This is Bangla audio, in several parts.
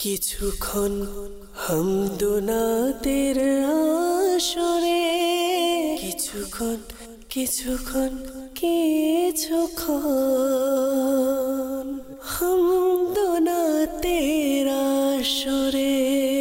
কিছুক্ষণ হামদুনাতের আসরে কিছুক্ষণ হামদুনাতের আসরে।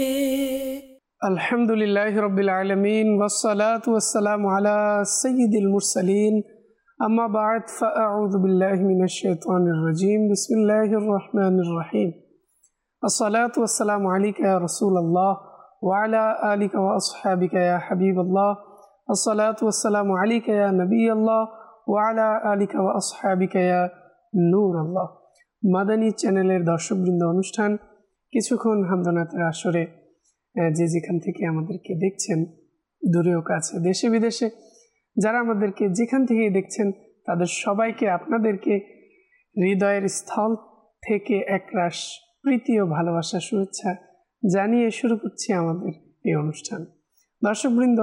আলহামদুলিল্লাহি রাব্বিল আলামিন ওয়াসসালাতু ওয়াসসালামু আলা সাইয়্যিদিল মুরসালিন আম্মা বা'দ ফাআউযু বিল্লাহি মিনাশ শাইতানির রাজীম বিসমিল্লাহির রহমানির রহিম। আসসালাতু ওয়াসসালামু আলাইকা ইয়া রাসূলুল্লাহ ওয়া আলা আলিকা ওয়া আসহাবিকা ইয়া হাবিবাল্লাহ। আসসালাতু ওয়াসসালামু আলাইকা ইয়া নবিয়াল্লাহ ওয়া আলা আলিকা ওয়া আসহাবিকা ইয়া নূরাল্লাহ। মাদানী চ্যানেলের দর্শকবৃন্দ, অনুষ্ঠান কিছুক্ষণ হামদনাতের আসরে যে যেখান থেকে আমাদেরকে দেখছেন, দূরেও কাছে, দেশে বিদেশে, যারা আমাদেরকে যেখান থেকেই দেখছেন তাদের সবাইকে আপনাদেরকে হৃদয়ের স্থল থেকে একরাশ প্রীতি ও ভালোবাসা শুভেচ্ছা জানিয়ে শুরু করছি আমাদের এই অনুষ্ঠান। দর্শকবৃন্দ,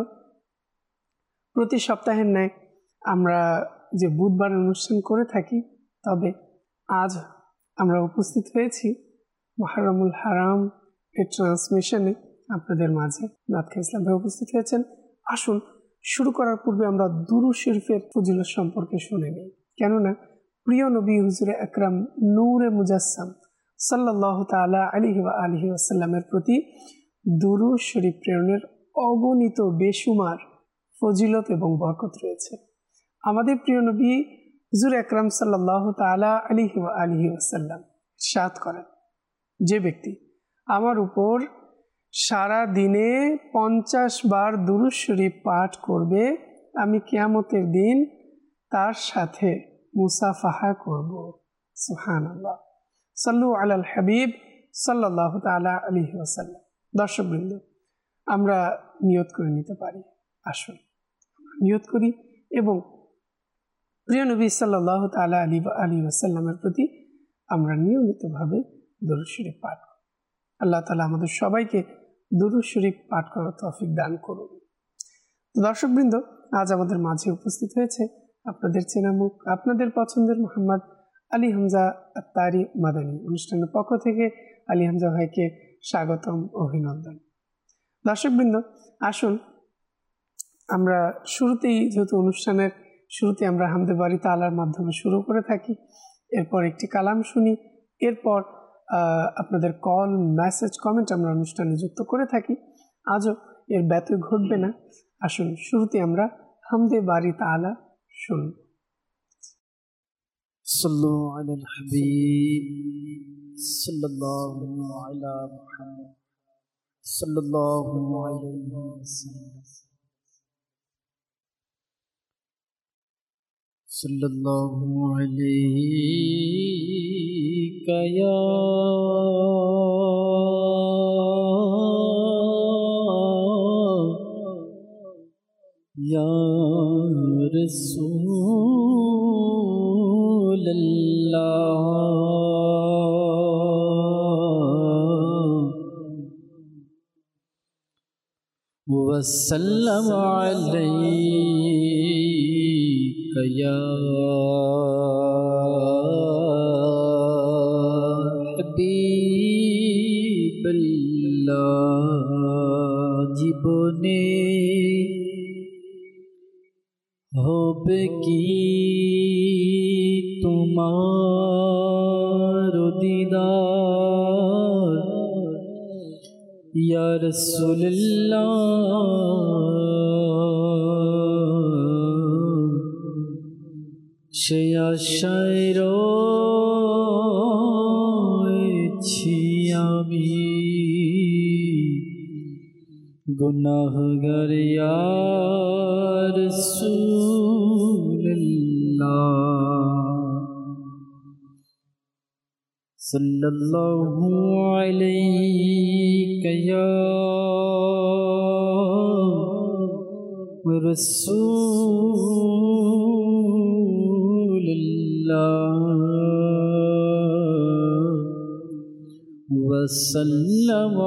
প্রতি সপ্তাহের ন্যায় আমরা যে বুধবার অনুষ্ঠান করে থাকি, তবে আজ আমরা উপস্থিত হয়েছি মুহররমুল হারাম এর ট্রান্সমিশনে আপনাদের মাঝে। নাতখা ইসলাম ভাই উপস্থিত হয়েছেন। আসুন শুরু করার পূর্বে আমরা দুরূদ শরীফের ফজিলত সম্পর্কে শুনে নিই, কেননা প্রিয় নবী হুজুরে আকরাম নূরে মুজাসসাম সাল্লাল্লাহু তাআলা আলাইহি ওয়া আলিহি ওয়াসাল্লামের প্রতি দুরূদ শরীফ প্রেরণের অগণিত বেশুমার ফজিলত এবং বরকত রয়েছে। আমাদের প্রিয় নবী হুজুরে আকরাম সাল্লাল্লাহু তাআলা আলাইহি ওয়া আলিহি ওয়াসাল্লাম ইরশাদ করেন, যে ব্যক্তি আমার উপর সারা দিনে 50 বার দুরূদ শরীফ পাঠ করবে, আমি কিয়ামতের দিন তার সাথে মুসাফাহা করব। সুবহানাল্লাহ। সাল্লু আলাল হাবিব সাল্লাল্লাহু তাআলা আলাইহি ওয়াসাল্লাম। দর্শকবৃন্দ, আমরা নিয়ত করে নিতে পারি। আসুন নিয়ত করি এবং প্রিয় নবী সাল্লাল্লাহু তাআলা আলাইহি ওয়াসাল্লামের প্রতি আমরা নিয়মিতভাবে দুরূদ শরীফ পাঠ করি। আল্লাহ তাআলা আমাদের সবাইকে দুরূদ শরীফ পাঠ করার তৌফিক দান করুন। দর্শকবৃন্দ, আজ আমাদের মাঝে উপস্থিত হয়েছে আপনাদের চেনা মুখ, আপনাদের পছন্দের মোহাম্মদ আলী হামজা আত্তারি মাদানী। অনুষ্ঠানের পক্ষ থেকে আলী হামজা ভাইকে স্বাগতম, অভিনন্দন। দর্শকবৃন্দ, আসুন আমরা শুরুতেই, যেহেতু অনুষ্ঠানের শুরুতে আমরা হামদে বারি তাআলার মাধ্যমে শুরু করে থাকি, এরপর একটি কালাম শুনি, এরপর আপনাদের কল, মেসেজ, কমেন্ট আমরা অনুষ্ঠানে যুক্ত করে থাকি। আজও এর ব্যত্যয় ঘটবে না। আসুন শুরুতে আমরা হামদে বারি তাআলা শুনব। সাল্লু আলাল হাবিব সাল্লাল্লাহু আলা মুহাম্মদ সাল্লাল্লাহু আলাইহি ওয়াসাল্লাম সাল্লাল্লাহু আলাইকা ইয়া রাসূলুল্লাহ ওয়া সাল্লামু আলাইকা ইয়া হাবিবাল্লাহ। জীবনে হবে কি তোমার দিদার ইয়া রাসূলুল্লাহ, সে আশায় রয়েছি আমি, গুনাহগার ইয়া রাসূলুল্লাহ। সাল্লাল্লাহু আলাইকা ইয়া রাসূলুল্লাহ ওয়া সাল্লামু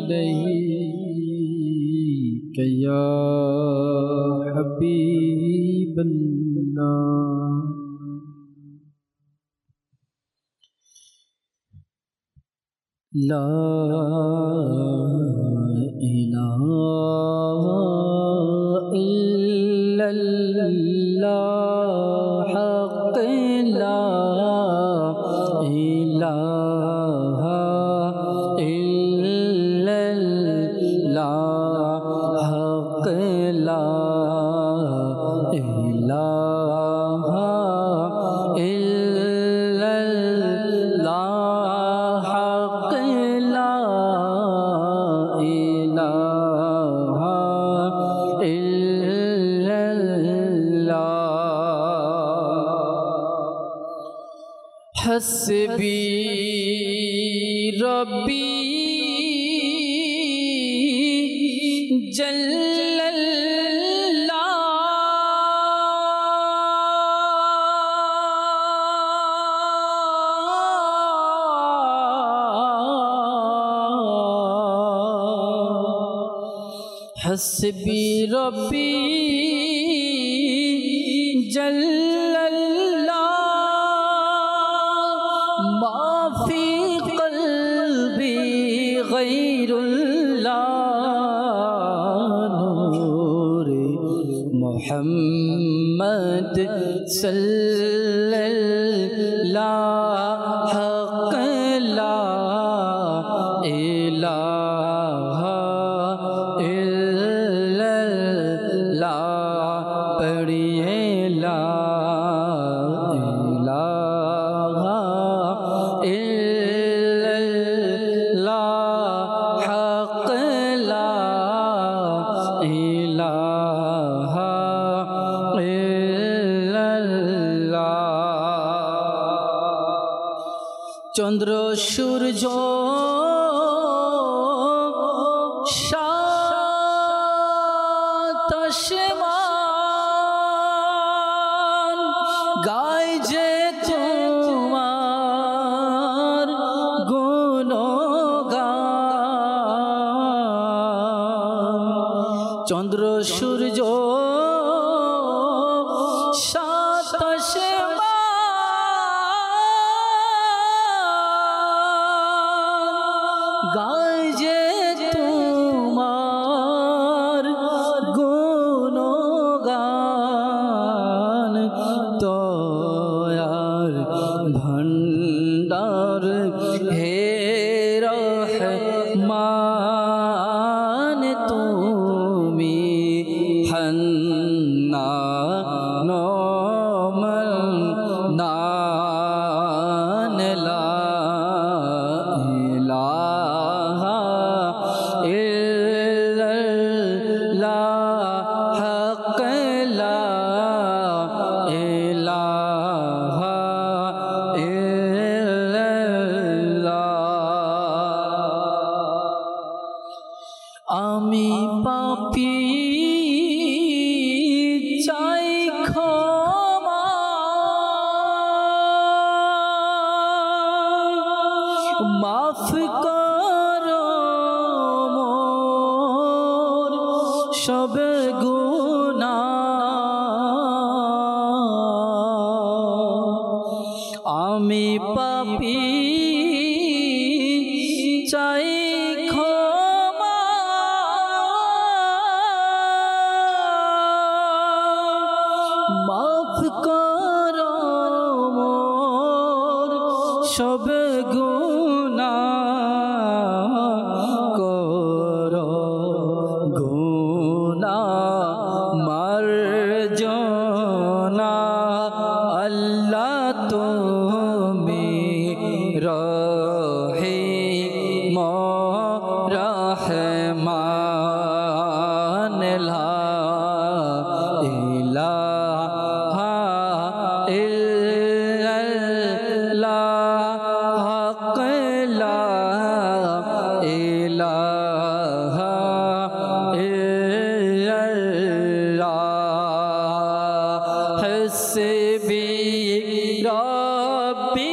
আলাইকা ইয়া হাবিবাল্লাহ। ला इलाहा इल्लल्लाह हक़ ला इलाहा इल्लल्लाह हक़ ला इलाहा इल्लल्लाह हक़ ला इलाहा इल्लल्लाह। हस्बी रब्बी हस्बी रब्बी जल्लल्लाह माफी क़ल्बी गैरुल्लाह नूरे मुहम्मद सल्लल्लाह हक़ ला इलाहा पढ़िए ला इलाहा इल्लल्लाह हक़ ला इलाहा इल्लल्लाह। चंद्र सूरज गाय जे तुम्हार गुणगान चंद्र सूरज सात आसमान गाय जे तुम्हार गुणगान तो भंडार हे रहमान तुमी हन्नानो मन्नान ला इलाहा इल्लल्लाह हक़ ला इलाहा आमी पापी चाই क्षमा माफ करो मोर सब गुनाह आमी पापी चाই माफ करो मोर सब गुनाह करो गुनाह मार्जना अल्लाह तुम्हें रहीम रहमान ला इलाहा इल्लल्लाह हक़ ला इलाहा इल्लल्लाह हस्बी रब्बी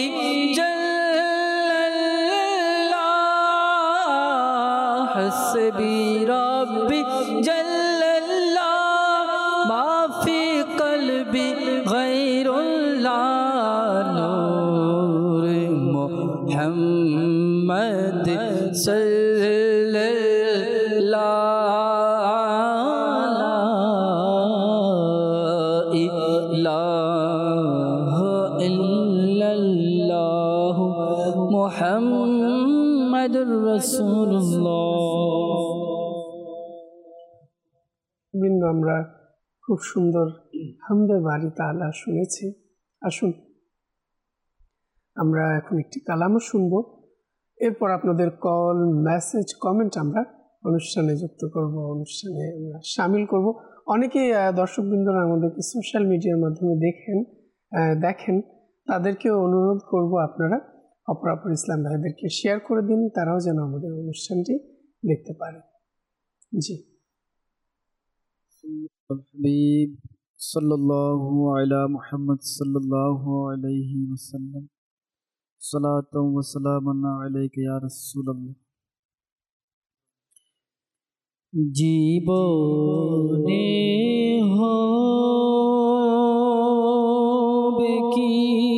जल्लल्लाह हस्बी रब्बी जल्लल्लाह माफी क़ल्बी गैरुल्लाह नूर मुहम्मद সাল্লাল্লাহু ইলাহা ইল্লাল্লাহু মুহাম্মাদুর রাসূলুল্লাহ। বৃন্দ, আমরা খুব সুন্দর হামদে বারি তাআলা শুনেছি। আসুন আমরা এখন একটি কালামও শুনব, এরপর আপনাদের কল, মেসেজ, কমেন্ট আমরা অনুষ্ঠানে যুক্ত করব, অনুষ্ঠানে আমরা সামিল করব। অনেকেই দর্শকবৃন্দরা আমাদেরকে সোশ্যাল মিডিয়ার মাধ্যমে দেখেন, তাদেরকেও অনুরোধ করব আপনারা অপরাপর ইসলাম ভাইদেরকে শেয়ার করে দিন, তারাও যেন আমাদের অনুষ্ঠানটি দেখতে পারে। জি, হাবিব সাল্লাল্লাহু আলা মুহাম্মদ সাল্লাল্লাহু আলাইহি ওয়াসাল্লাম, সালাতু ওয়া সালামুন আলাইকা ইয়া রাসূলুল্লাহ। জীবনে হবে কি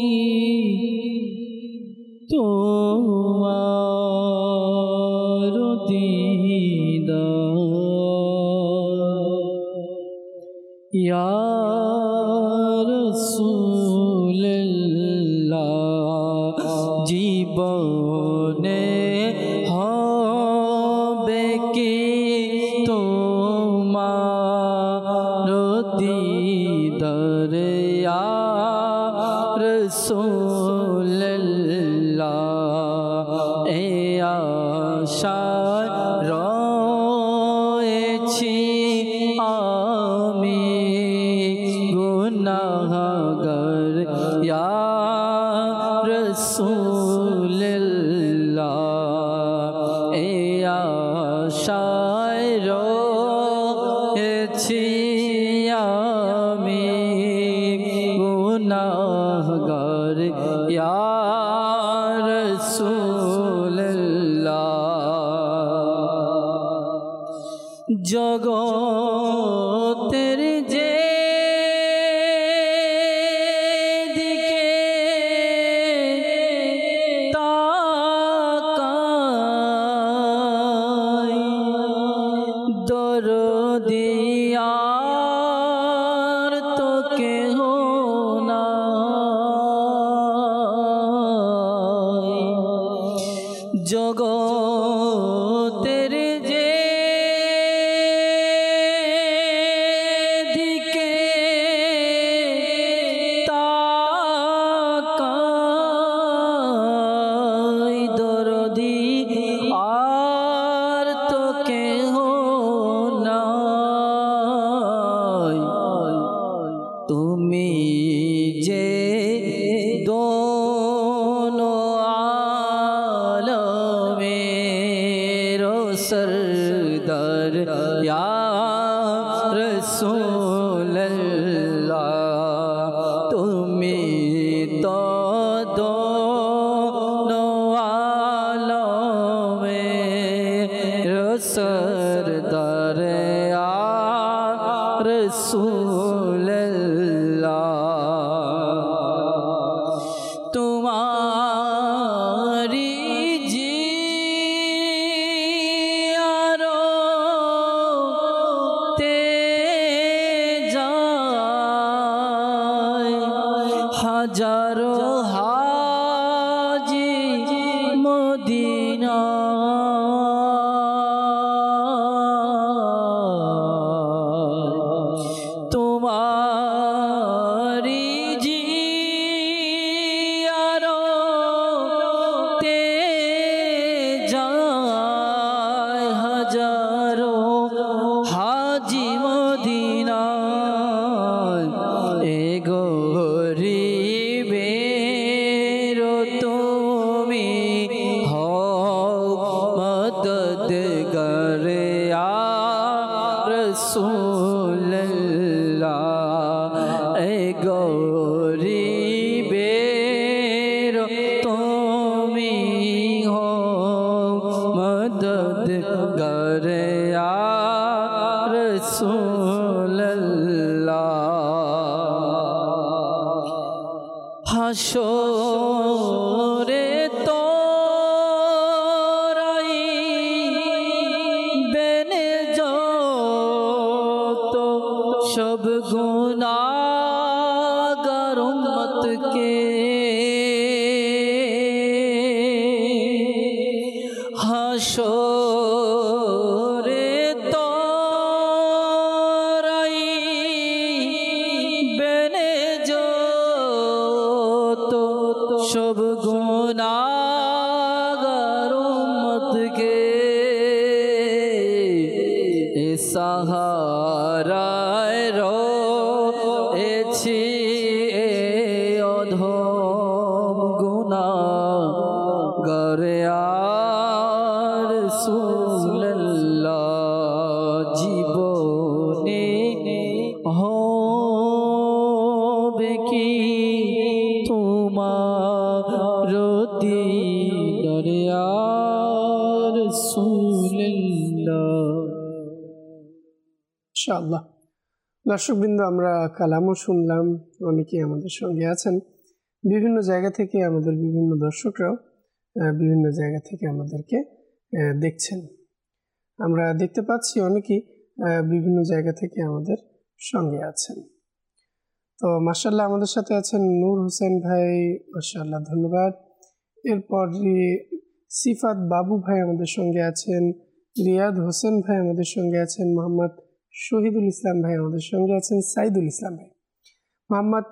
তোমার দিদার ইয়া রাসূলুল্লাহ। জীবনে হবে কি তোমার দিদার ইয়া রাসূলুল্লাহ। এ আশায় রয়েছি আমি গুনাহগার ইয়া রাসূলুল্লাহ। এ আশায় রয়েছি আমি গুনাহগার ইয়া রাসূলুল্লাহ। জগতের যে দিকে তাকাই দরদি আর তো কেহ নাই। জগতের যে দিকে তাকাই দরদি আর তো কেহ নাই। তুমি যে দোনো আলমের সরদার ইয়া রাসূলুল্লাহ। তুমি তো দোনো আলমের সরদার ইয়া রাসূলুল্লাহ। তোমারি জিয়ারতে যায় হাজারো হাজি মদিনা। তোমারি জিয়ারতে যায় হাজারো হাজি মদিনা। এ গরিবের তুমি হও মদদগার ইয়া রাসূলুল্লাহ। এ গরিবের তুমি হও মদদগার ইয়া রাসূলুল্লাহ। হাসরে তোরাই সব গুনাহগার উম্মতকে হাসরে তোরাই বেনে যত সব গুনাহগার উম্মতকে সাহারায় রয়েছি অধম গুনাহগার আর রাসূলুল্লাহ জীবনে হবে কি তোমার দিদার আর রাসূলুল্লাহ। ইনশাআল্লাহ দর্শকবৃন্দ, আমরা কালামও শুনলাম, অনেকেই আমাদের সঙ্গে আছেন বিভিন্ন জায়গা থেকে, আমাদের বিভিন্ন দর্শকরাও বিভিন্ন জায়গা থেকে আমাদেরকে দেখছেন। আমরা দেখতে পাচ্ছি অনেকেই বিভিন্ন জায়গা থেকে আমাদের সঙ্গে আছেন। তো মাশাআল্লাহ আমাদের সাথে আছেন নূর হোসেন ভাই, মাশাআল্লাহ ধন্যবাদ। এরপর সিফাত বাবু ভাই আমাদের সঙ্গে আছেন, রিয়াদ হোসেন ভাই আমাদের সঙ্গে আছেন, মোহাম্মদ শহীদুল ইসলাম ভাই আমাদের সঙ্গে আছেন, সাইদুল ইসলাম ভাই, মোহাম্মদ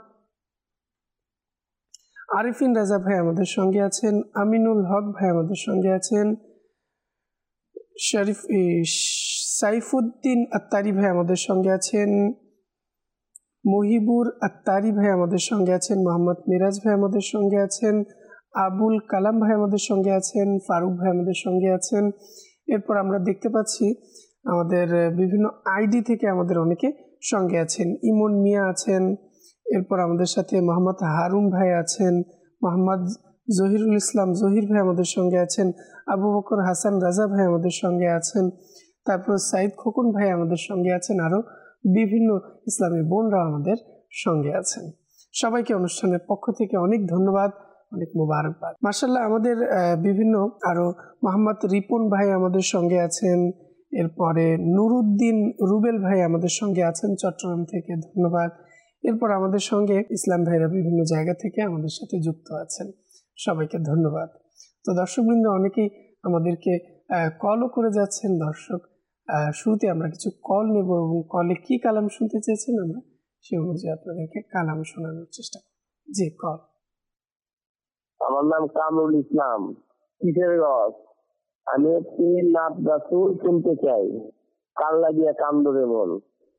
আরিফিন রাজা ভাই আমাদের সঙ্গে আছেন, আমিনুল হক ভাই আমাদের সঙ্গে আছেন, শরীফ সাইফুদ্দিন আত্তারি ভাই আমাদের সঙ্গে আছেন, মহিবুর আত্তারি ভাই আমাদের সঙ্গে আছেন, মোহাম্মদ মিরাজ ভাই আমাদের সঙ্গে আছেন, আবুল কালাম ভাই আমাদের সঙ্গে আছেন, ফারুক ভাই আমাদের সঙ্গে আছেন। এরপর আমরা দেখতে পাচ্ছি আমাদের বিভিন্ন আইডি থেকে আমাদের অনেকে সঙ্গে আছেন, ইমন মিয়া আছেন, এরপর আমাদের সাথে মোহাম্মদ হারুন ভাই আছেন, মোহাম্মদ জহিরুল ইসলাম জহির ভাই আমাদের সঙ্গে আছেন, আবু বকর হাসান রাজা ভাই আমাদের সঙ্গে আছেন, তারপর সাইদ খোকন ভাই আমাদের সঙ্গে আছেন, আরও বিভিন্ন ইসলামী বোনরা আমাদের সঙ্গে আছেন। সবাইকে অনুষ্ঠানের পক্ষ থেকে অনেক ধন্যবাদ, অনেক মোবারকবাদ। মাশাআল্লাহ আমাদের বিভিন্ন আরও মোহাম্মদ রিপন ভাই আমাদের সঙ্গে আছেন, এরপরে নুরুদ্দিন রুবেল ভাই আমাদের সঙ্গে আছেন চট্টগ্রাম থেকে, ধন্যবাদ। এরপর আমাদের সঙ্গে ইসলাম ভাইরা বিভিন্ন জায়গা থেকে আমাদের সাথে যুক্ত আছেন, সবাইকে ধন্যবাদ। তো দর্শকবৃন্দ অনেকেই আমাদেরকে কলও করে যাচ্ছেন। দর্শক শুরুতে আমরা কিছু কল নেব এবং কলে কি কালাম শুনতে চেয়েছেন আমরা সে অনুযায়ী আপনাদেরকে কালাম শোনানোর চেষ্টা করব। জি কল। আমার নাম কামরুল ইসলাম, কিশোরগঞ্জ। আমি একটি নাত রাসূল শুনতে চাই, কাল লাগিয়া কান্দরে মন।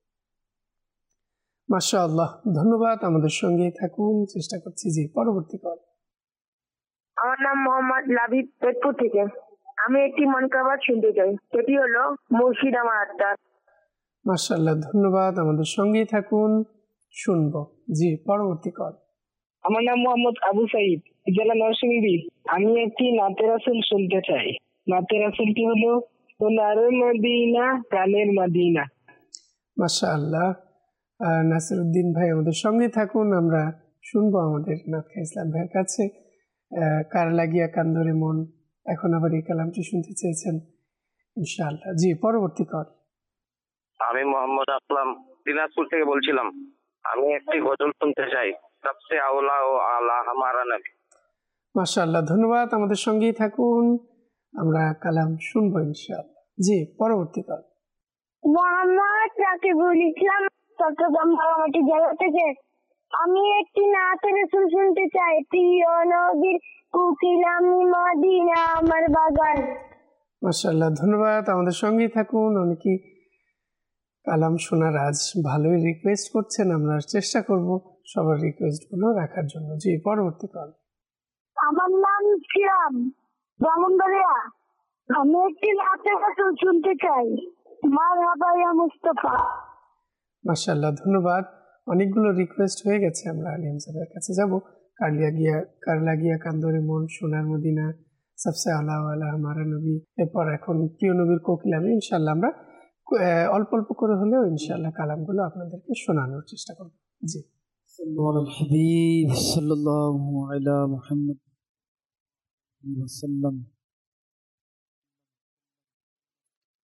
মাশাআল্লাহ ধন্যবাদ, আমাদের সঙ্গে থাকুন, চেষ্টা করছি। জি পরবর্তী কল। আমার নাম মোহাম্মদ লাবিব, পেটপুর থেকে। আমি একটি মনকাবাত শুনতে চাই, সেটি হলো মুর্শিদ আমার আত্মার। মাশাআল্লাহ ধন্যবাদ, আমাদের সঙ্গেই থাকুন, শুনবো। জি পরবর্তী কল। আমার নাম মোহাম্মদ আবু সাইদ, জেলা নরসিংদী। আমি একটি নাতে রাসূল শুনতে চাই। নাতে রাসূলটি হলো সোনার মদিনা প্রাণের মদিনা। মাশাআল্লাহ নাসিরউদ্দিন ভাই আমাদের সঙ্গে থাকুন, আমরা শুনবো আমাদের নাতখা ইসলাম ভাইয়ের কাছে কার লাগিয়া কান্দরে মন। এখন আবার এই কালামটি শুনতে চেয়েছেন ইনশাআল্লাহ। জি পরবর্তী কল। আমি মোহাম্মদ আসলাম, দিনাজপুর থেকে বলছিলাম। আমি একটি গজল শুনতে চাই, সবসে আওলা ও আলা হামারা নবী। মাশাআল্লাহ ধন্যবাদ, আমাদের সঙ্গেই থাকুন, আমরা কালাম শুনবো ইনশাআল্লাহ। জি পরবর্তী কল। মোহাম্মদ রাকিবুল ইসলাম, চট্টগ্রাম রাঙামাটি জেলা থেকে। আমি একটি নাতে রাসূল শুনতে চাই, প্রিয় নবীর কুকিলামি মদিনা আমার বাগান। মাশাআল্লাহ ধন্যবাদ, আমাদের সঙ্গেই থাকুন। অনেকেই কালাম শোনার আজ ভালোই রিকোয়েস্ট করছেন, আমরা চেষ্টা করব সবার রিকোয়েস্টগুলো রাখার জন্য। জি পরবর্তী কল। আমার নাম সিয়াম, ব্রাহ্মণবাড়িয়া। আমি একটি নাতে রাসূল শুনতে চাই, মারহাবা ইয়া মুস্তাফা। মাশাআল্লাহ ধন্যবাদ, অনেকগুলো রিকোয়েস্ট হয়ে গেছে, আমরা আলিম সাহেবের কাছে যাব। কার লাগিয়া কান্দরে মন, সোনার মদিনা, সবসে আলা ওয়ালা হামারা নবী, এরপর এখন প্রিয় নবীর কোকিলামি। ইনশাআল্লাহ আমরা অল্প অল্প করে হলেও ইনশাআল্লাহ কালামগুলো আপনাদেরকে শোনানোর চেষ্টা করব। জি হাবিব সাল্লাল্লাহু আলা মুহাম্মদ ওয়া সাল্লাম।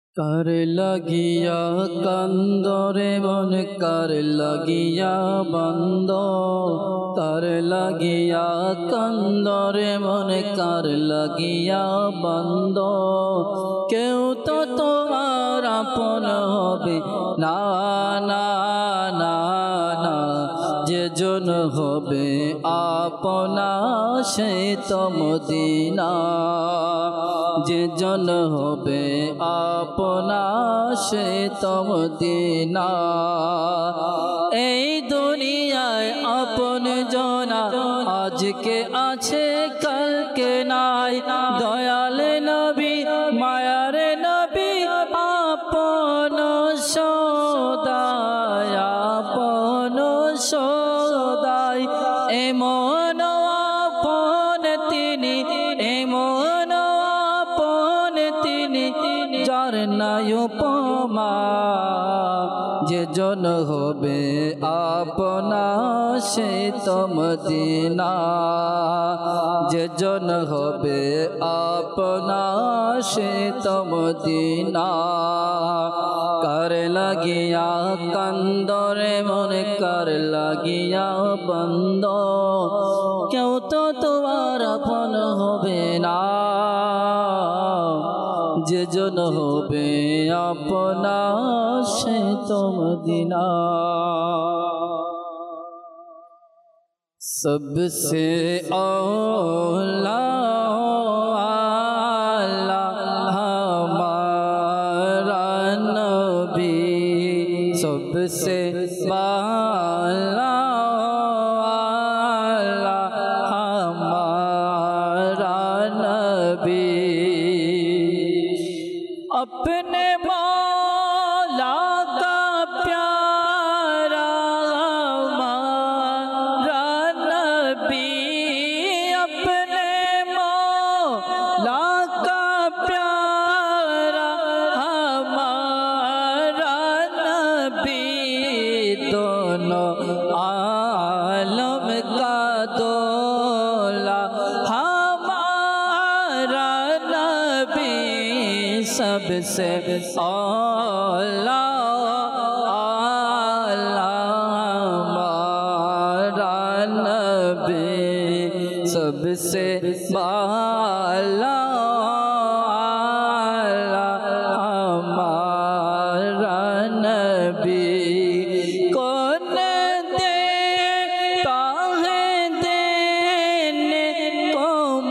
কার লাগিয়া কান্দরে মন কার লাগিয়া বন্ধ, কার লাগিয়া কান্দরে মন কার লাগিয়া বন্ধ, কেউ তো তোমার আপন হবে না না না না, যে জন হবে আপনা সে তো মদিনা, যে জন হবে আপনা সে তো মদিনা। এই দুনিয়ায় আপন জনা আজকে আছে কালকে নাই, দয়াল নবী মায়ার নবী আপন সদায় আপন সদায়, এমন আপন তিনি এমন আপন তিনি যার নাই উপমা, যে জন হবে আপনা সে তো মদিনা, যে জন হবে আপনা সে তো মদিনা। কার লাগিয়া কান্দরে মনে কার লাগিয়া বন্ধ, কেউ তো তোমার আপন হবে না, যে জন হবে আপনা সে তো মদিনা। सबसे औला हमारा नबी, सबसे बाला हमारा नबी, अपने मौला का प्यारा हमारा नबी, अपने मौला का प्यारा हमारा नबी, दोनों आलम का दोला हमारा नबी, सबसे औला हमारा नबी, सबसे बाला हमारा नबी। कौन देता है देने को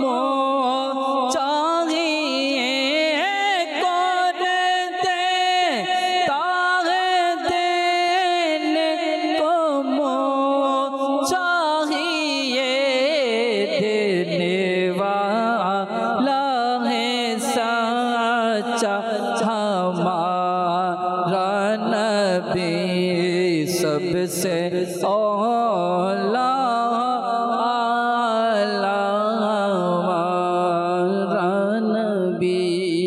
चाहिए, कौन देता है देने को चाहिए, देने वाला है सच्चा हमारा नबी, सबसे औला हमारा नबी।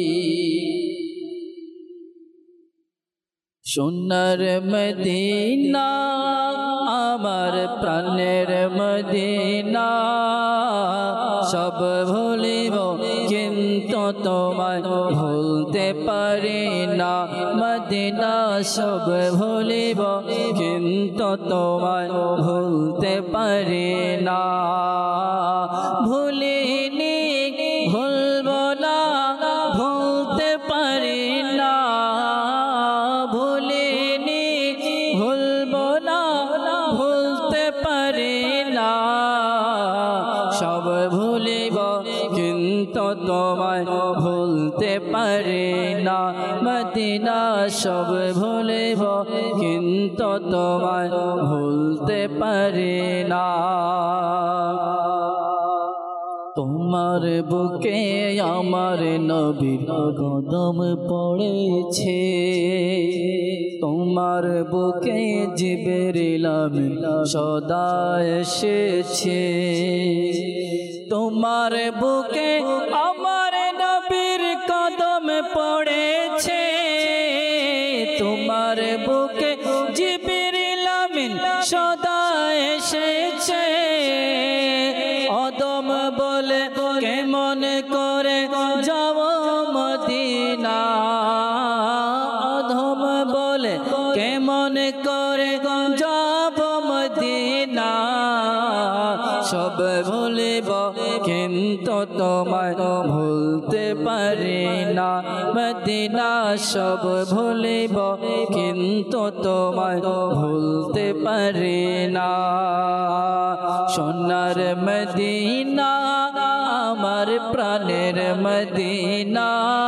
সোনার মদিনা আমার প্রাণের মদিনা, সব ভুলিব কিন্তু তোমায় ভুলতে পারি না, মদিনা সব ভুলিব কিন্তু তোমায় ভুলতে পারি না, ভুলিনি ভুলব না ভুলতে পারি না, ভুলিনি ভুলব না ভুলতে পারি না, সব ভুলিব কিন্তু তোমায় ভুলতে পারি না, মদিনা সব ভুলিব কিন্তু তোমায় ভুলতে পারি না। তোমার বুকে আমার নবীর কদম পড়েছে, তোমার বুকে জিবরিল আমিন সদা এসেছে, তোমার বুকে আমার নবীর কদম পড়েছে, তোমার বুকে জিবরিল আমিন সদা এসেছে, অদম বলে কেমন করে যাব মদিনা, তোমায় ভুলতে পারি না, মদিনা সব ভুলিব কিন্তু তোমায় ভুলতে পারি না। সোনার মদিনা আমার প্রাণের মদিনা,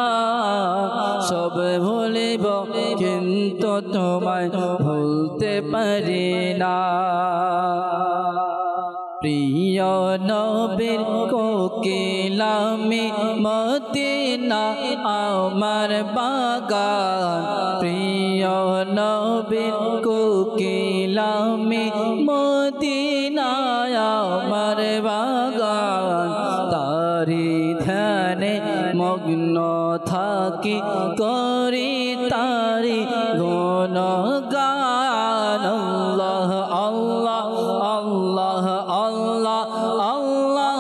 সব ভুলিব কিন্তু তোমায় ভুলতে পারি না। প্রিয় নবীর কোকিলামি মদিনা আমার বাগান, প্রিয় নবীর কোকিলামি মদিনা আমার বাগান। তারি ধ্যানে মগ্ন থাকি করি তারি গুণগান। আল্লাহ আল্লাহ আল্লাহ আল্লাহ আল্লাহ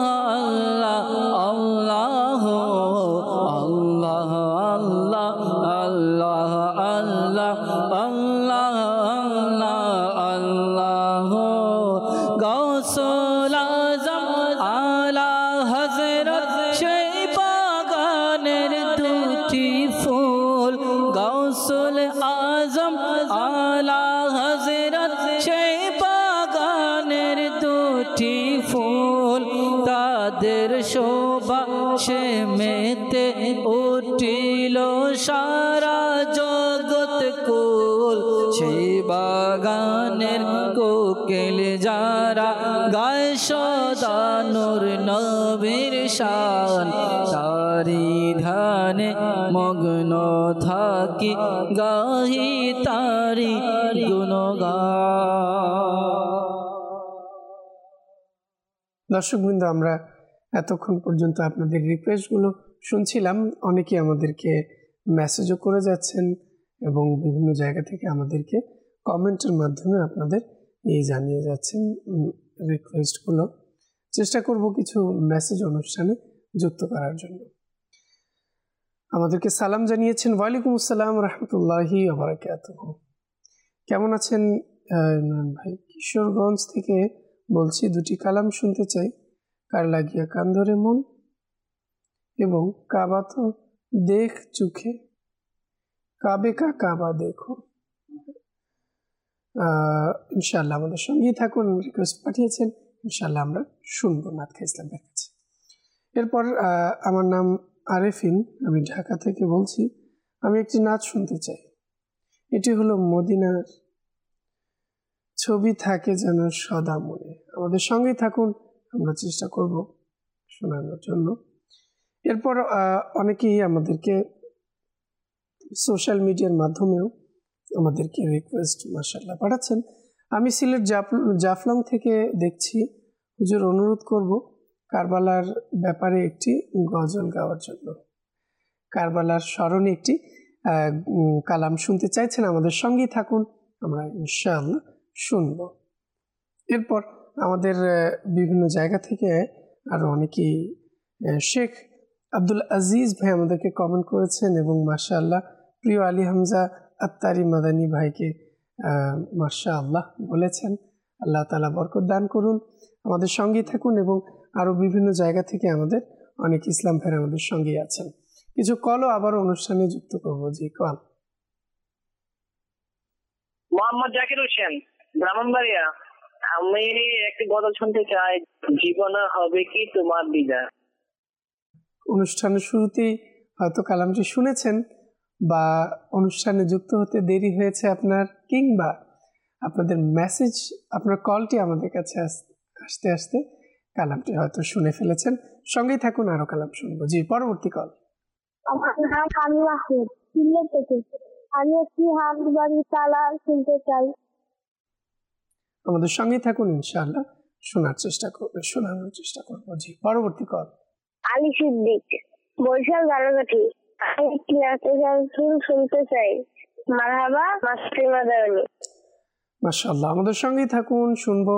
আল্লাহ আল্লাহ আল্লাহ আল্লাহ আল্লাহ আল্লাহ আল্লাহ। গৌসুল আজম আলা হযরত সেই বাগানের দুটি ফুল, গৌসুল আজম আলা হযরত সেই বাগানের দুটি ফুল, তাদের শোভা সে মেতে উঠিল সারা জগৎ কুল। সেই বাগানের কোকিল যারা গায় সদা নূর নবীর শান, তারি ধ্যানে মগ্ন থাকি গাহি তারি গুণগান। দর্শকবৃন্দ, আমরা এতক্ষণ পর্যন্ত আপনাদের রিকোয়েস্টগুলো শুনছিলাম। অনেকেই আমাদেরকে মেসেজও করে যাচ্ছেন এবং বিভিন্ন জায়গা থেকে আমাদেরকে কমেন্টের মাধ্যমে আপনাদের জানিয়ে যাচ্ছেন রিকোয়েস্টগুলো। চেষ্টা করব কিছু মেসেজ অনুষ্ঠানে যুক্ত করার জন্য। আমাদেরকে সালাম জানিয়েছেন, ওয়ালাইকুম আসসালাম রহমতুল্লাহি ওয়া বারাকাতুহু। কেমন আছেন ইমরান ভাই? কিশোরগঞ্জ থেকে বলছি, দুটি কালাম শুনতে চাই। কার লাগিয়া কান ধরে মন এবং কাবা তো দেখ চোখে, কাবে কা কাবা দেখো। ইনশাআল্লাহ আমাদের সঙ্গেই থাকুন। রিকোয়েস্ট পাঠিয়েছেন, ইনশাআল্লাহ আমরা শুনবো নাতখা ইসলামের কাছে। এরপর আমার নাম আরেফিন, আমি ঢাকা থেকে বলছি। আমি একটি নাচ শুনতে চাই। এটি হলো মদিনার ছবি থাকে যেন সদা মনে। আমাদের সঙ্গেই থাকুন, আমরা চেষ্টা করব শোনানোর জন্য। এরপর অনেকেই আমাদেরকে সোশ্যাল মিডিয়ার মাধ্যমেও আমাদেরকে রিকোয়েস্ট মাশাআল্লাহ পাঠাচ্ছেন। আমি সিলেট জাফলং থেকে দেখছি। হুজুর, অনুরোধ করব কারবালার ব্যাপারে একটি গজল গাওয়ার জন্য। কারবালার স্মরণে একটি কালাম শুনতে চাইছেন। আমাদের সঙ্গেই থাকুন, আমরা ইনশাআল্লাহ শুনব। এরপর আমাদের বিভিন্ন জায়গা থেকে আরও অনেকেই, শেখ আব্দুল আজিজ ভাই আমাদেরকে কমেন্ট করেছেন এবং মাশাআল্লাহ প্রিয় আলী হামজা আত্তারি মাদানী ভাইকে মাশাআল্লাহ বলেছেন। আল্লাহ তাআলা বরকত দান করুন। আমাদের সঙ্গেই থাকুন এবং আরও বিভিন্ন জায়গা থেকে আমাদের অনেক ইসলাম ভাইরা আমাদের সঙ্গেই আছেন। কিছু কলও আবার অনুষ্ঠানে যুক্ত করব। জি, কল। মোহাম্মদ জাকির হোসেন, ব্রাহ্মণবাড়িয়া। আমি একটি গজল শুনতে চাই, জীবনে হবে কি তোমার বিদায়। অনুষ্ঠানের শুরুতেই হয়তো কালামটি শুনেছেন বা অনুষ্ঠানে যুক্ত হতে দেরি হয়েছে আপনার, কিংবা আপনাদের মেসেজ, আপনার কলটি আমাদের কাছে আসতে আসতে কালামটি হয়তো শুনে ফেলেছেন। সঙ্গেই থাকুন, আরো কালাম শুনবো। জি, পরবর্তী কল। আমার নাম আমি আহমেদ, সিলেট থেকে। আমি একটি হামদ বাড়ি তালা শুনতে চাই। আমাদের সঙ্গেই থাকুন, ইনশাআল্লাহ শোনানোর চেষ্টা করবো। জি, পরবর্তী কল। আলী সিদ্দিক, বরিশাল গারাগাটি। আমি একটি নাচের গান শুনতে চাই। মারহাবা মাসিমা দাওয়ানি। মাশাআল্লাহ, আমাদের সঙ্গেই থাকুন, শুনবো।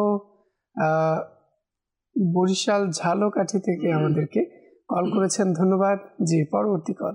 বরিশাল ঝালকাঠি থেকে আমাদেরকে কল করেছেন, ধন্যবাদ। জি, পরবর্তী কল।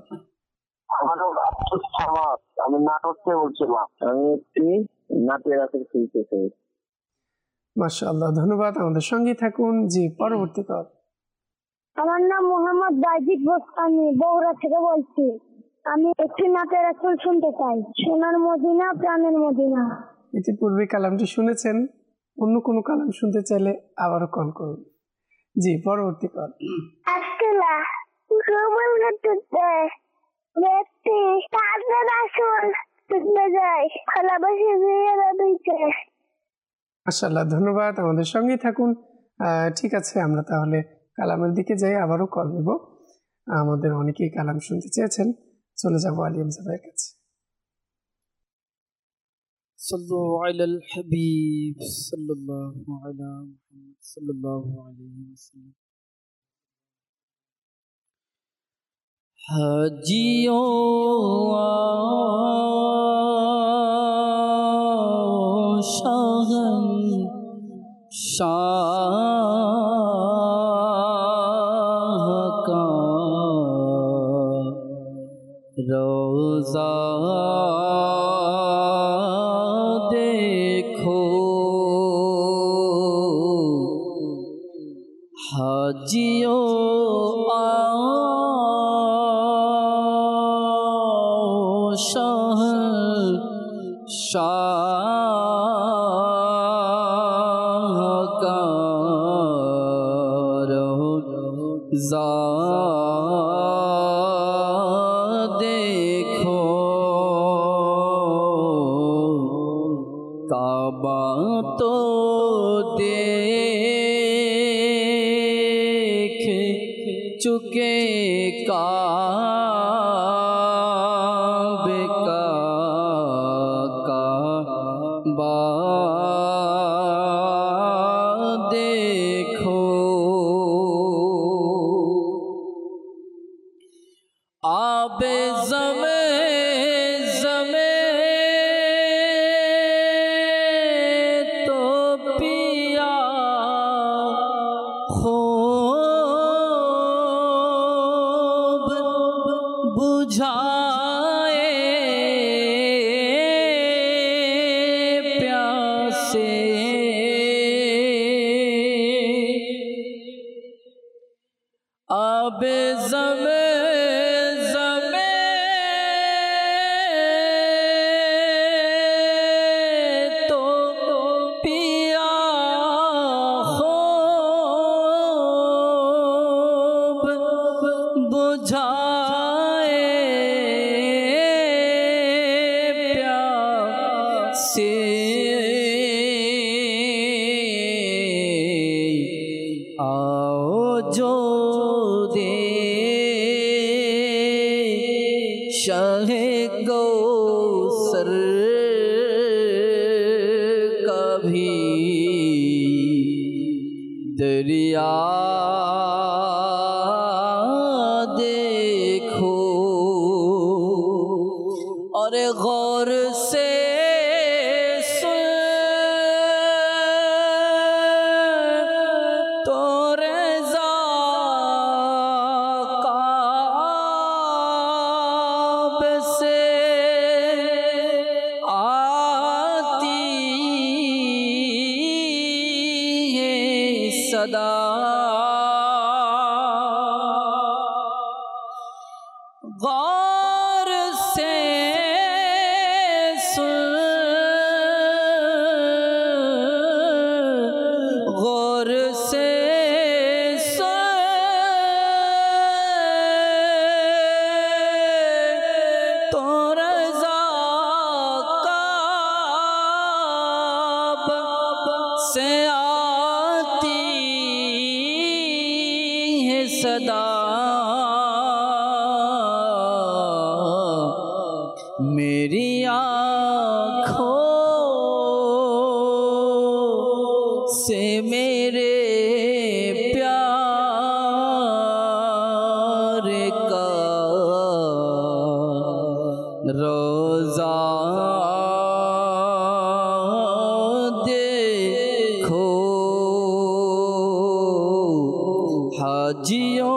আমি নাটক থেকে বলছিলাম, আমি একটি নাটের আসর শুনতে চাই। মাশাআল্লাহ, ধন্যবাদ। আমাদের সঙ্গেই থাকুন। জি, পরবর্তী কল। আমার নাম মোহাম্মদ বাইজিদ বোস্তানি, বগুড়া থেকে বলছি। আমি একটি নাতে রাসূল শুনতে চাই। সোনার মদিনা, প্রাণের মদিনা। ইতিপূর্বে কালামটি শুনেছেন, অন্য কোনো কালাম শুনতে চাইলে আবারও কল করুন। জি, পরবর্তী কল। আসসালা গোবল গতুতে ব্যক্তি তাতে রাসূল শুনতে চাই। ভালোবাসি দিয়ে দিতে। মাশাআল্লাহ, ধন্যবাদ, আমাদের সঙ্গেই থাকুন। ঠিক আছে, আমরা তাহলে কালামের দিকে যাই, আবারও কল নেব। আমাদের অনেকেই কালাম শুনতে চেয়েছেন, চলে যাব আলী হামজা ভাইয়ের কাছে। صلوا على الحبيب صلى الله على محمد صلى الله عليه وسلم. हाजियों शाहन शाह का रोज़ा देखो, हाजियों शाह का रोज़ा देखो, काबा तो देख चुके काबे का काबा देखो, आबे ज़मे ज़मे तो पिया खूब बुझाए प्यासे, आबे ज़मे शाहे गौसर का भी दरिया देखो, और गौर से सुन तो रज़ा सदा गौर से सुन, गौर से सुन तो रज़ा काब से सदा, मेरी आँखों से मेरे प्यार का रोज़ा देखो, हाजियों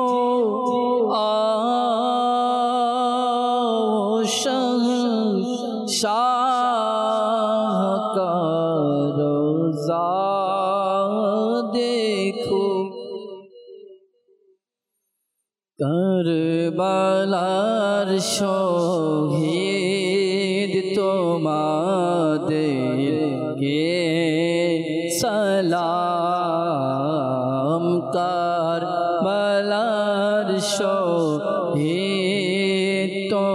शाह का रोज़ा देखो। শহীদ তোমাদেরকে সালাম কারবালার শহীদ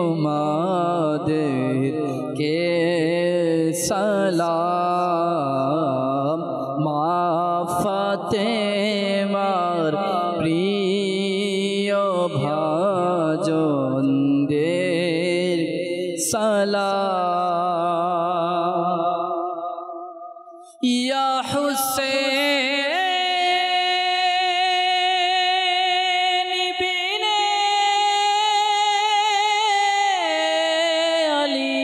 তোমাদেরকে সালাম মা ফাতেমার প্রিয় ভাজনদের সালাম ইয়া হুসেন বিনে আলী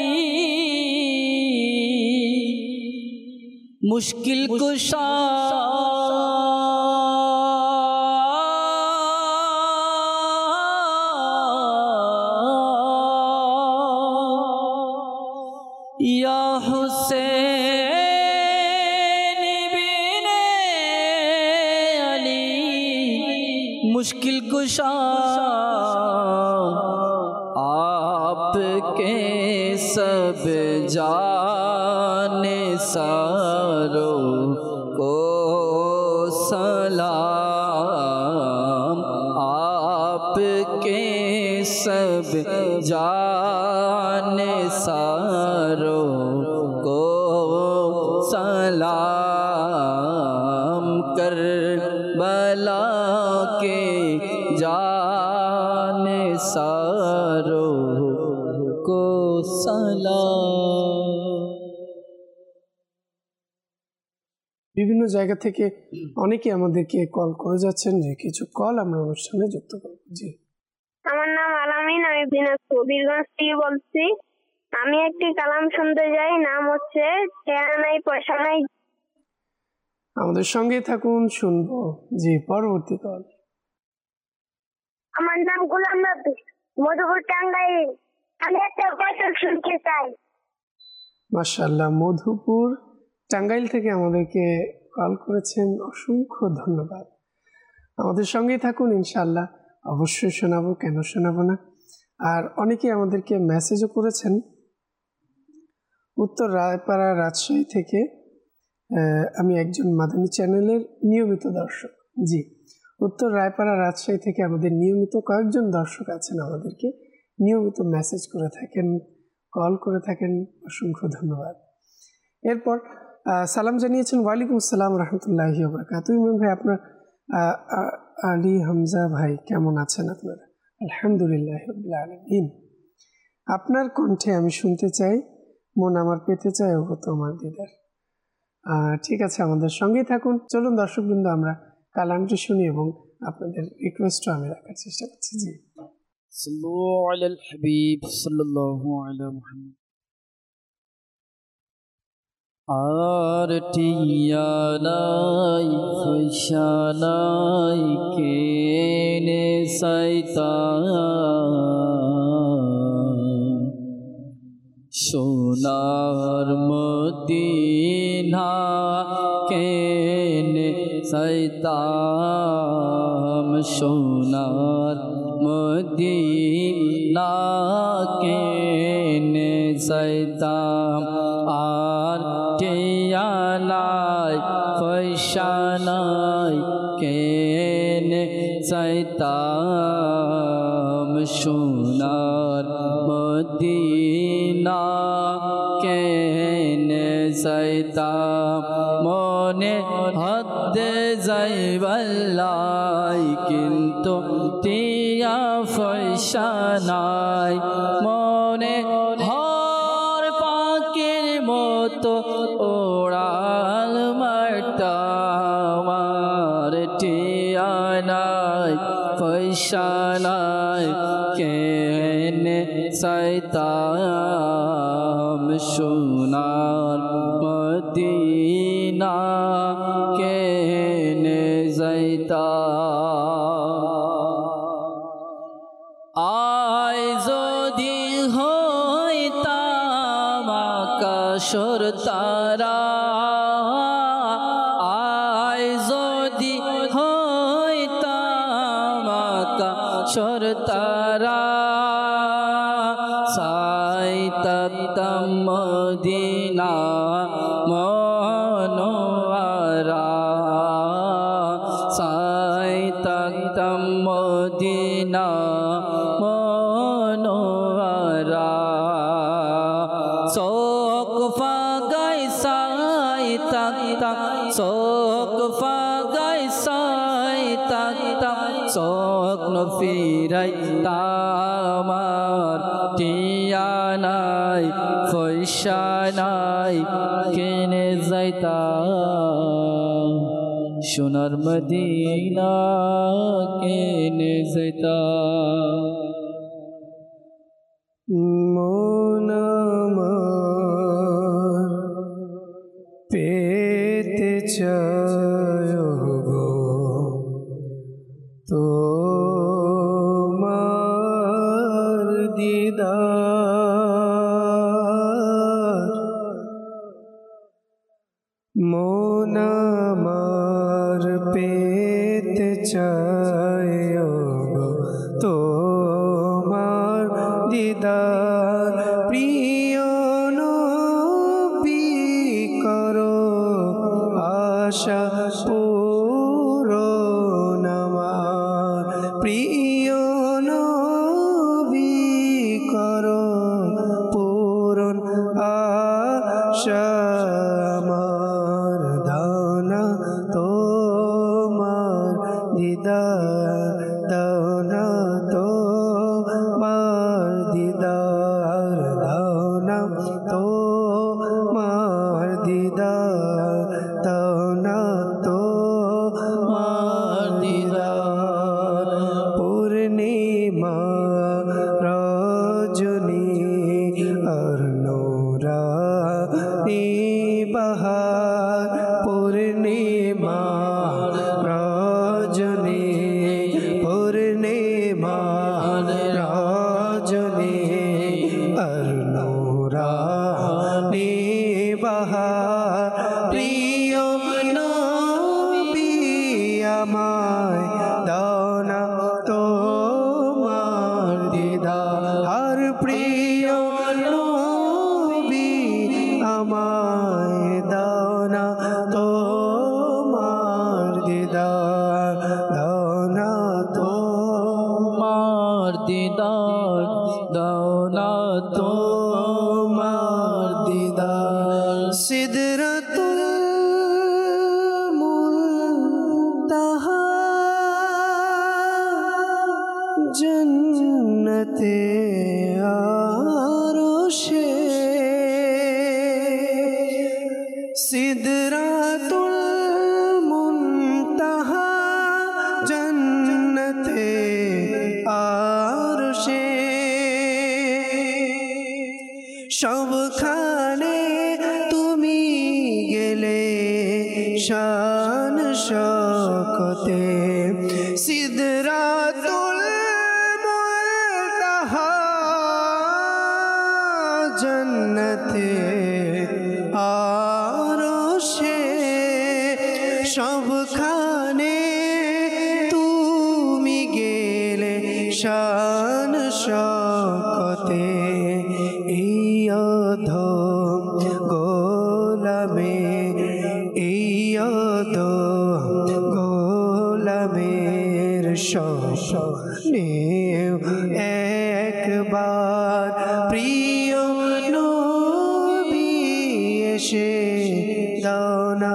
মুশকিল কুশা या हुसैन बिने अली मुश्किल कुशा आपके सब जाने सारों को सलाम आपके सब जाने सारों को सलाम करबला के जाने सारों को सलाम। বিভিন্ন জায়গা থেকে অনেকে আমাদেরকে কল করে যাচ্ছেন, যে কিছু কল আমরা অনুষ্ঠানে যুক্ত করব। জি, আমার নাম আলামিন, আমি দিনাজপুর বীরগঞ্জ থেকে বলছি। আমি একটি কালাম শুনতে যাই, নাম হচ্ছে টেয়া নাই পয়সা নাই। আমাদের সঙ্গে থাকুন, শুনবো। জি, পরবর্তী কল। আমার নাম গোলাম নবী, মধুপুর টাঙ্গাইল। আমি একটা গজল শুনতে চাই। মাশাআল্লাহ, মধুপুর টাঙ্গাইল থেকে আমাদেরকে কল করেছেন, অসংখ্য ধন্যবাদ। আমাদের সঙ্গেই থাকুন, ইনশাআল্লাহ অবশ্যই শোনাবো, কেন শোনাবো না। আর অনেকে আমাদেরকে মেসেজও করেছেন উত্তর রায়পাড়া রাজশাহী থেকে। আমি একজন মাদানী চ্যানেলের নিয়মিত দর্শক। জি, উত্তর রায়পাড়া রাজশাহী থেকে আমাদের নিয়মিত কয়েকজন দর্শক আছেন, আমাদেরকে নিয়মিত মেসেজ করে থাকেন, কল করে থাকেন, অসংখ্য ধন্যবাদ। এরপর সালাম জানিয়েছেন, ওয়ালাইকুম আসসালাম রহমতুল্লাহি ওয়া বারাকাতুহু। ইমরান ভাই, আপনার আলী হামজা ভাই কেমন আছেন আপনারা? আলহামদুলিল্লাহ রাব্বিল আলামিন। আপনার কণ্ঠে আমি শুনতে চাই, মন আমার পেতে চায় ওগো তোমার দিদার। ঠিক আছে, আমাদের সঙ্গেই থাকুন। চলুন দর্শকবৃন্দ, আমরা কালামটি শুনি এবং আপনাদের রিকোয়েস্টও আমি রাখার চেষ্টা করছি। জি, সাল্লু আলাল হাবিব সাল্লাল্লাহু আলা মুহাম্মদ। আর টিয়া নাই পয়সা নাই কেনে শয়তান সোনার মদিনা কেনে শয়তান সোনার মদিনা কেনে শয়তান আর টিয়া নাই পয়সা নাই কেনে শয়তান সোনার মদিনা কেনে শয়তান মনে হদ্দে যাইবাল্লাই কিন্তু টিয়া পয়সা নাই মনে হর পাখির মতো ওড়াল মারতাম আর টিয়া নাই পয়সা নাই কেনে শয়তান সোনার মদিনা কেনে শয়তান আয় যদি হইতাম আকাশের তারা আয় যদি হইতাম আকাশের তারা সাইতাম মদিনা মনোয়ারা সাইতাম মদিনা মনোয়ারা শোক ফাগাই সাইতাম শোক ফাগাই সাইতাম শোক ফিরাই তামার টিয়া নাই পয়সা নাই কেনে যাইতাম সোনার মদিনা কেনে যাইতাম মন আমার পেতে চায় গো তোমার দিদার মন আমার পেতে চায় গো তোমার দিদার প্রিয় নবী করো আশা পূরণ আমার প্রিয় নবী করো পূরণ আশা আমার দানা তোমার দিদার দানা তোমার দিদার দানা তোমার দিদার দানা তোমার দিদার পূর্ণিমা রজনী আর নূরানী বাহার পূর্ণিমা রজনী পূর্ণিমা রজনী আর নূরানী বাহার প্রিয় নবী আমায় দানা তোমার দিদার প্রিয় নবী আমায় দানা তোমার দিদার দানা তোমার দিদার দাওনা তোমার দিদার সিদরাতুল মুনতাহা জন্নতে আরশে সিদরাতুল মুনতাহা জন্নতে আরশে সবখানে তুমি গেলে শান শকতে সিদরাতুল মুনতাহা জন্নতে আরশে সবখানে তুমি গেলে শান শকতে ইয়ধম গোলামে ইয়ধম গোলামের স্বপ্নে একবার প্রিয় নবী এসে দানা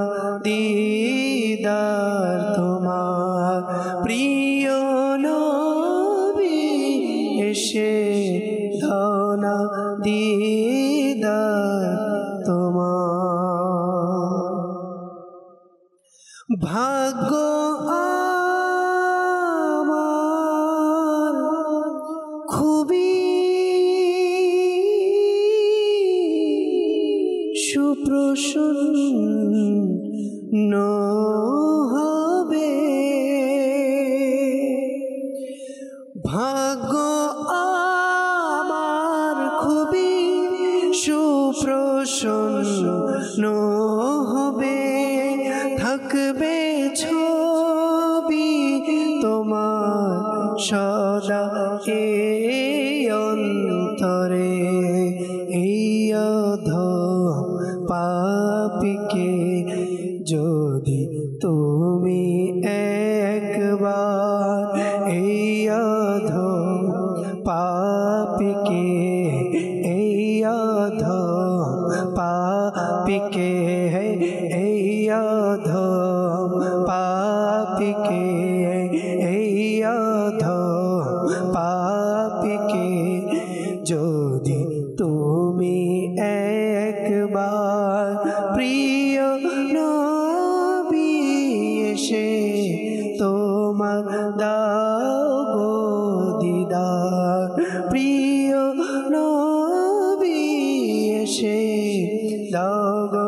দিদার তোমার প্রিয় নবী এসে দানা দিদার তোমার ভাগ্য আমার খুবই সুপ্রসন্ন হবে ভাগ্য আমার খুবই সুপ্রসন্ন হবে থাকবে ছবি তোমার সদা এই তরে এই অধম পাপীকে যদি তুমি একবার এই অধম পাপীকে এই অধম পাপীকে এই অধম পাপীকে এই অধম পাপীকে যদি তুমি একবার প্রিয় নবী এসে তোমার দাও গো দিদার প্রিয় নবী এসে দাও গো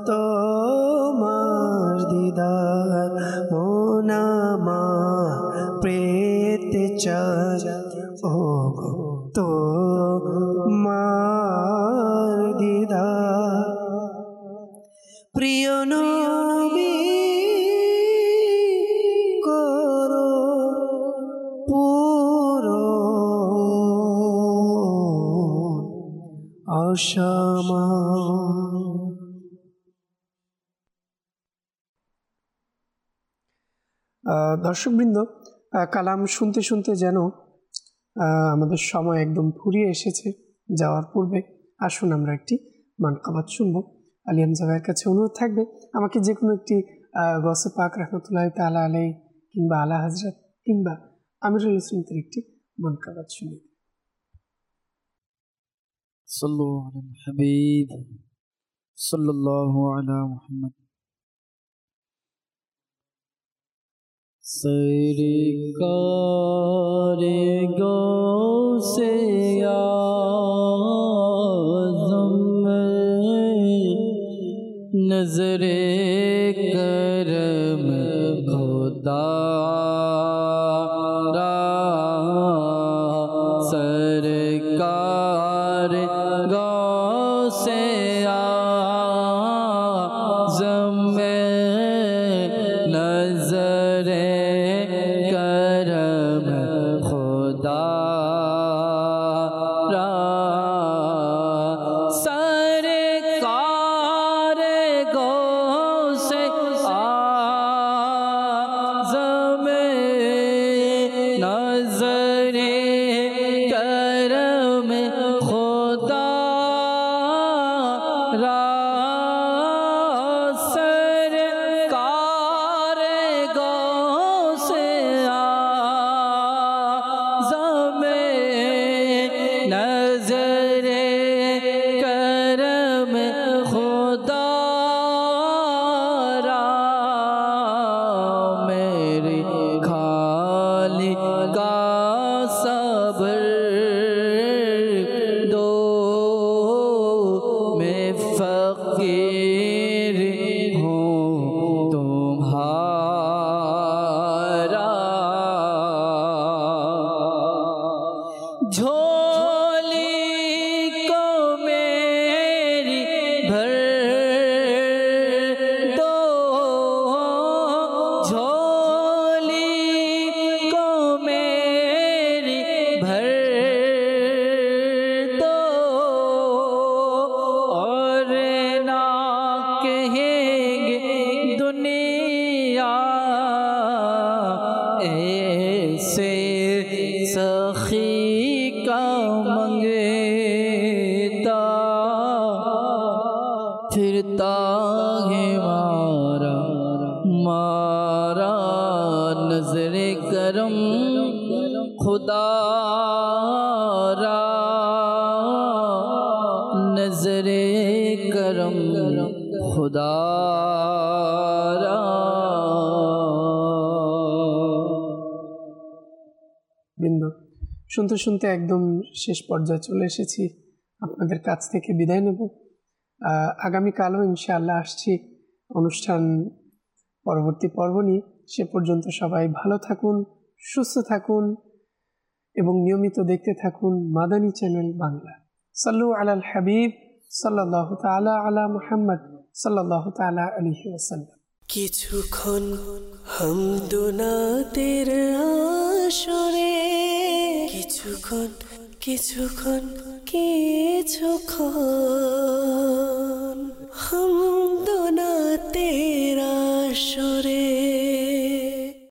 তোমার দিদার মন আমার পেতে চায় ও গো তোমার দিদার প্রিয় নবী করো পুরো অসমা দর্শকবৃন্দ, কালাম শুনতে শুনতে যেন আমাদের সময় একদম ফুরিয়ে এসেছে। যাওয়ার পূর্বে আসুন আমরা একটি মানকাবাত শুনবো। আলী হামজা ভাইয়ের কাছে অনুরোধ থাকবে আমাকে যে কোনো একটি গসে পাক রহমতুল্লাহ তাআলা আলাইহি কিংবা আলা হযরত কিংবা আমিরুল সুন্নতের একটি মানকাবাত শুনি। सल्लु अलल हबीब सल्लल्लाहु अला मुहम्मद। सरकार गौसे आज़म नज़रे करम खुदा सरकार गौसे आज़म नज़रे करम खुदा सरकार गौसे आज़म नज़रे करम खुदा सरकार गौसे आज़म नज़रे करम खुदा मेरे खालिक का सब्र दो मैं फकीर हूँ तुम्हारा झोली को मेरी भर दो झोली को मेरी भर दो और ना कहेंगे दुनिया ऐसे सखी का मंगता फिरता है मारा मारा नजरे करम खुदा नजरे करम खुदा বৃন্দ, শুনতে শুনতে একদম শেষ পর্যায়ে চলে এসেছি। আপনাদের কাছ থেকে বিদায় নেব। আগামীকালও ইনশাআল্লাহ আসছি অনুষ্ঠান পরবর্তী পর্ব নিয়ে। সে পর্যন্ত সবাই ভালো থাকুন, সুস্থ থাকুন এবং নিয়মিত দেখতে থাকুন মাদানী চ্যানেল বাংলা। সাল্লু আলাল হাবিব সাল্লাল্লাহু তাআলা আলা মুহাম্মদ সাল্লাল্লাহু তাআলা আলাইহি ওয়াসাল্লাম। কিছুক্ষণ হামদুনাতের আসরে কিছুক্ষণ কিছুক্ষণ কিছুক্ষণ